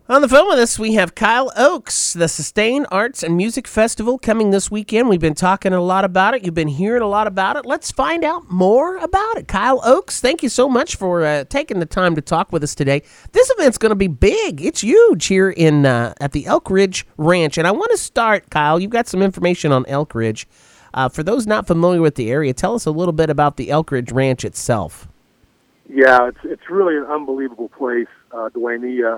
On the phone with us, we have Kyle Oakes, the Sustain Arts and Music Festival coming this weekend. We've been talking a lot about it. You've been hearing a lot about it. Let's find out more about it. Kyle Oakes, thank you so much for taking the time to talk with us today. This event's going to be big. It's huge here in at the Elk Ridge Ranch. And I want to start, Kyle, you've got some information on Elk Ridge. For those not familiar with the area, tell us a little bit about the Elk Ridge Ranch itself. Yeah, it's really an unbelievable place, Dwayne.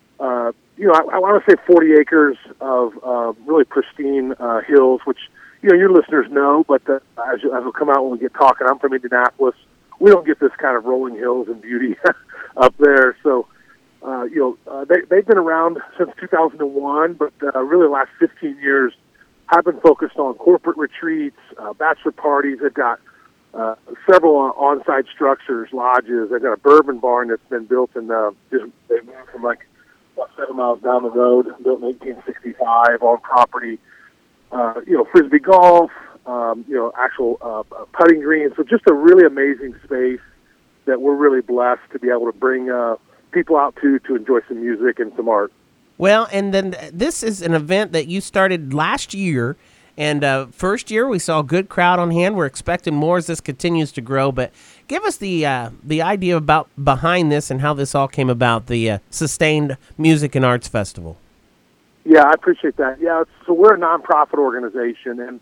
I want to say 40 acres of really pristine hills, which, your listeners know, but as will come out when we get talking, I'm from Indianapolis. We don't get this kind of rolling hills and beauty up there. So, they've been around since 2001, but really the last 15 years have been focused on corporate retreats, bachelor parties. They've got several on-site structures, lodges. They've got a bourbon barn that's been built in they moved from about 7 miles down the road, built in 1865 on property. Frisbee golf, actual putting greens. So just a really amazing space that we're really blessed to be able to bring people out to enjoy some music and some art. Well, and then this is an event that you started last year. And first year, we saw a good crowd on hand. We're expecting more as this continues to grow. But give us the idea about behind this and how this all came about, the Sustained Music and Arts Festival. Yeah, I appreciate that. Yeah, so we're a nonprofit organization, and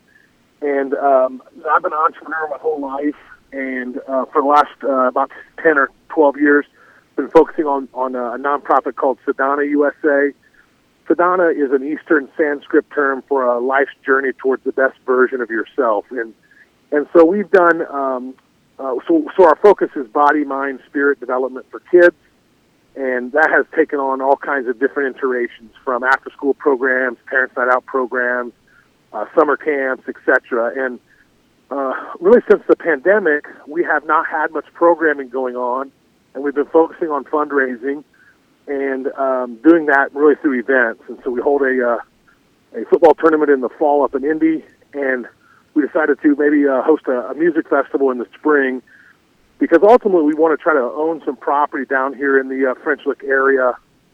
I've been an entrepreneur my whole life, and for the last about 10 or 12 years, been focusing on a nonprofit called Sadhana USA. Sadhana is an Eastern Sanskrit term for a life's journey towards the best version of yourself, and so we've done. So our focus is body, mind, spirit development for kids, and that has taken on all kinds of different iterations, from after-school programs, parents' night out programs, summer camps, etc. And really, since the pandemic, we have not had much programming going on, and we've been focusing on fundraising and doing that really through events. And so we hold a football tournament in the fall up in Indy, and we decided to maybe host a music festival in the spring, because ultimately we want to try to own some property down here in the French Lick area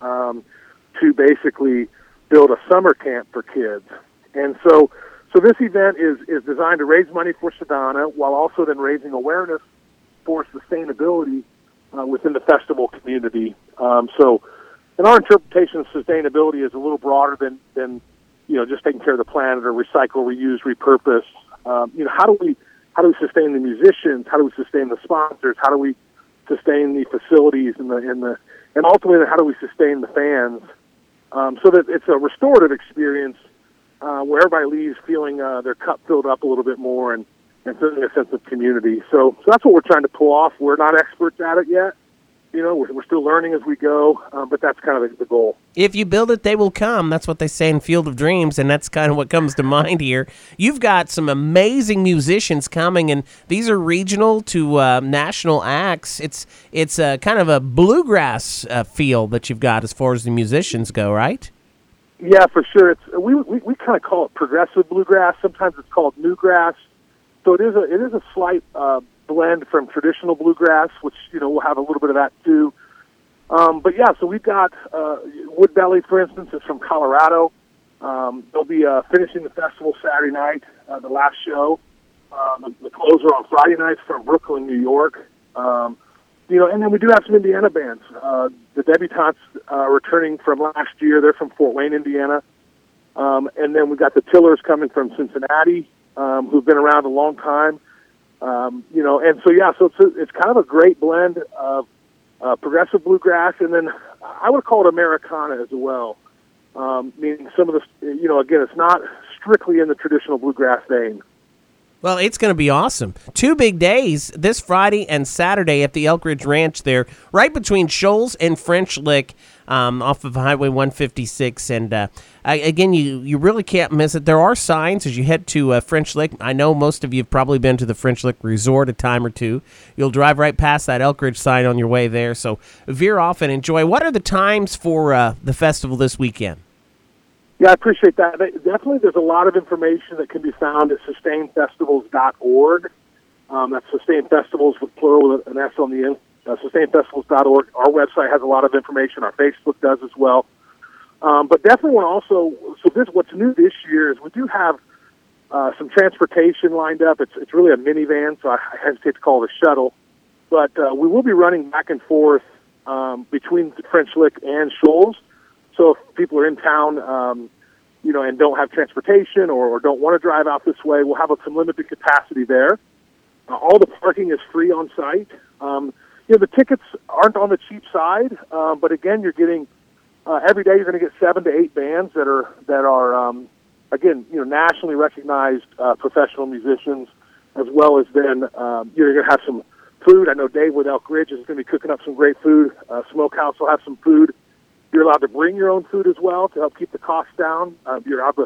to basically build a summer camp for kids. And so this event is designed to raise money for Sadhana while also then raising awareness for sustainability within the festival community. So, and our interpretation of sustainability is a little broader than just taking care of the planet or recycle, reuse, repurpose. How do we sustain the musicians? How do we sustain the sponsors? How do we sustain the facilities and ultimately how do we sustain the fans? So that it's a restorative experience where everybody leaves feeling their cup filled up a little bit more and feeling a sense of community. So that's what we're trying to pull off. We're not experts at it yet. We're still learning as we go, but that's kind of the goal. If you build it, they will come. That's what they say in Field of Dreams, and that's kind of what comes to mind here. You've got some amazing musicians coming, and these are regional to national acts. It's kind of a bluegrass feel that you've got as far as the musicians go, right? Yeah, for sure. We kind of call it progressive bluegrass. Sometimes it's called newgrass. So it is a slight blend from traditional bluegrass, which we'll have a little bit of that too. But yeah, so we've got Woodbelly, for instance, is from Colorado. They'll be finishing the festival Saturday night, the last show. The closer on Friday nights from Brooklyn, New York. And then we do have some Indiana bands. The Debutantes returning from last year. They're from Fort Wayne, Indiana. And then we've got the Tillers coming from Cincinnati, who've been around a long time. And so it's kind of a great blend of progressive bluegrass, and then I would call it Americana as well. Meaning some of the, again, it's not strictly in the traditional bluegrass vein. Well, it's going to be awesome. 2 big days, this Friday and Saturday at the Elk Ridge Ranch there, right between Shoals and French Lick, off of Highway 156. And again, you really can't miss it. There are signs as you head to French Lick. I know most of you have probably been to the French Lick Resort a time or two. You'll drive right past that Elk Ridge sign on your way there. So veer off and enjoy. What are the times for the festival this weekend? Yeah, I appreciate that. Definitely, there's a lot of information that can be found at sustainfestivals.org. That's Sustain Festivals with plural with an S on the end. Sustainfestivals.org. Our website has a lot of information. Our Facebook does as well. But definitely want to also, so this, what's new this year is we do have some transportation lined up. It's really a minivan, so I hesitate to call it a shuttle. But we will be running back and forth between French Lick and Shoals. So if people are in town, and don't have transportation or don't want to drive out this way, we'll have some limited capacity there. All the parking is free on site. The tickets aren't on the cheap side, but again, you're getting every day you're going to get 7 to 8 bands that are again, nationally recognized professional musicians, as well as then you're going to have some food. I know Dave with Elk Ridge is going to be cooking up some great food. Smokehouse will have some food. You're allowed to bring your own food as well to help keep the costs down. You're allowed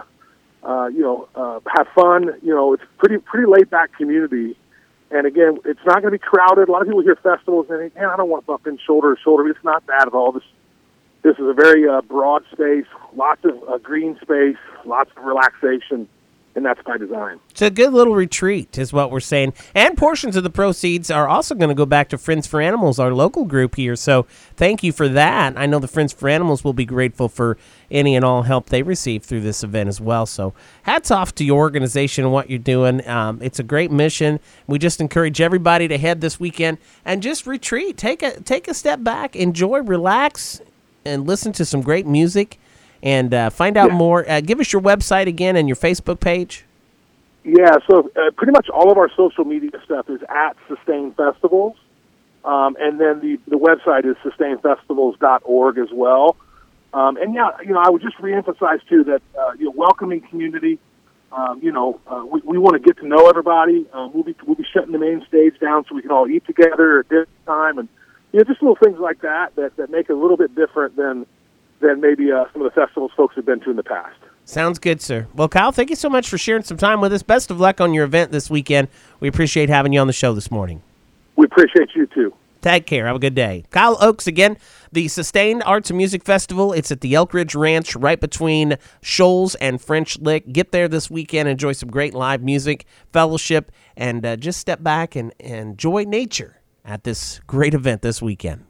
to, have fun. It's pretty laid back community. And again, it's not going to be crowded. A lot of people hear festivals and think, man, I don't want to bump in shoulder to shoulder. It's not that at all. This is a very broad space, lots of green space, lots of relaxation, and that's by design. It's a good little retreat is what we're saying. And portions of the proceeds are also going to go back to Friends for Animals, our local group here. So thank you for that. I know the Friends for Animals will be grateful for any and all help they receive through this event as well. So hats off to your organization and what you're doing. It's a great mission. We just encourage everybody to head this weekend and just retreat. Take a step back, enjoy, relax, and listen to some great music. And find out more. Give us your website again and your Facebook page. Yeah, so pretty much all of our social media stuff is at Sustain Festivals. And then the website is sustainfestivals.org as well. I would just reemphasize, too, that, welcoming community. We want to get to know everybody. We'll be shutting the main stage down so we can all eat together at dinner time. And, just little things like that make it a little bit different than maybe some of the festivals folks have been to in the past. Sounds good, sir. Well, Kyle, thank you so much for sharing some time with us. Best of luck on your event this weekend. We appreciate having you on the show this morning. We appreciate you, too. Take care. Have a good day. Kyle Oakes, again, the Sustained Arts and Music Festival. It's at the Elk Ridge Ranch right between Shoals and French Lick. Get there this weekend. Enjoy some great live music, fellowship, and just step back and enjoy nature at this great event this weekend.